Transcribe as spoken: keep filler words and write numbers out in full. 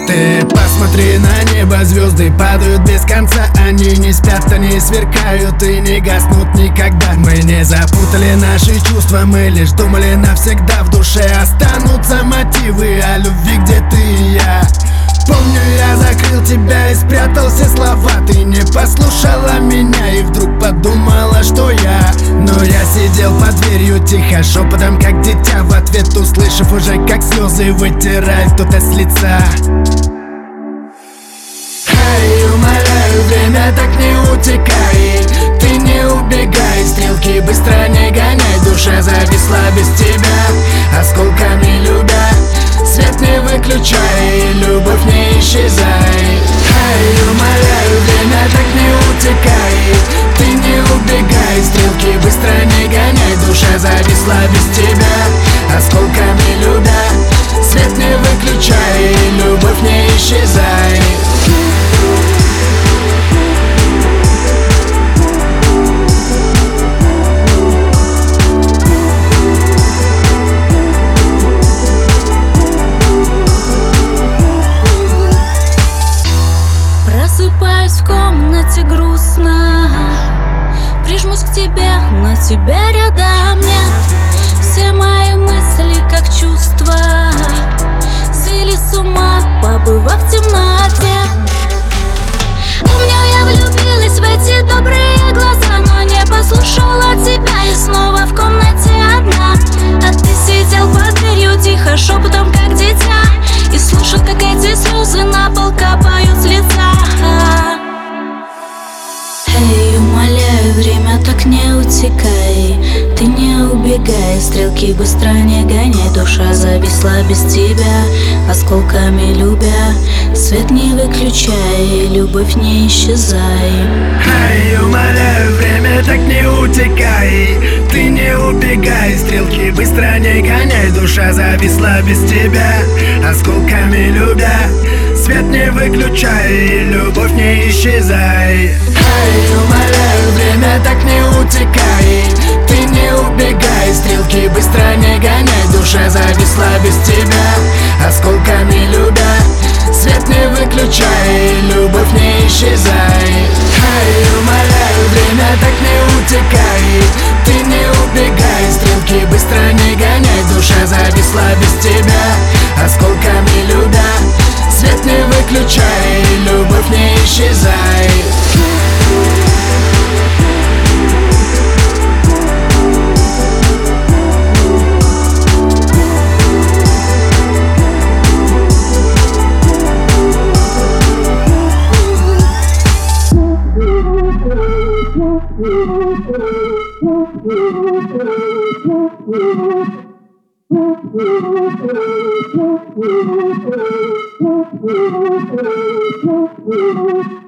Ты посмотри на небо, звезды падают без конца. Они не спят, они сверкают и не гаснут никогда. Мы не запутали наши чувства, мы лишь думали навсегда. В душе останутся мотивы о любви, где ты и я. Помню, я закрыл тебя и спрятал все слова. Ты не послушала меня и вдруг подумала, что я. Но я сидел под дверью тихо, шепотом как дитя, в ответ услышав уже, как слезы вытирает кто-то с лица. Эй, умоляю, время так не утекай. Ты не убегай, стрелки быстро не гоняй. Душа зависла без тебя, осколками любя. Свет не выключай, любовь не исчезай. Эй, умоляю, время так не утекай. Ты не убегай, стрелки быстро не гоняй. Душа зависла без тебя, осколками любя. Свет не выключай, любовь не исчезай. Просыпаюсь в комнате грустно, прижмусь к тебе, но тебя рядом нет. Все мои мысли, как чувства, свели с ума, побывав в темноте. Помню, я влюбилась в эти добрые глаза, но не послушала тебя и снова в комнате одна. А ты сидел под дверью тихо, шепотом как дитя, и слушал, как эти слезы на пол капают с лица. Эй, умоляю, время так не утекай. Ты не убегай, стрелки быстро не гоняй. Душа зависла без тебя, осколками любя. Свет не выключай, любовь не исчезай. Эй, умоляю, время так не утекай. Ты не убегай, стрелки быстро не гоняй. Душа зависла без тебя, осколками любя. Свет не выключай, любовь не исчезай. Эй, умоляю, время так не утекай. Ты не убегай, стрелки быстро не гоняй. Душа зависла без тебя, осколками любя. Свет не выключай, любовь не исчезай. Эй, умоляю, время так не утекай. Ты не убегай, стрелки быстро не гоняй. Душа зависла без тебя, осколками любя. Свет не выключай, любовь не исчезай. Thank you.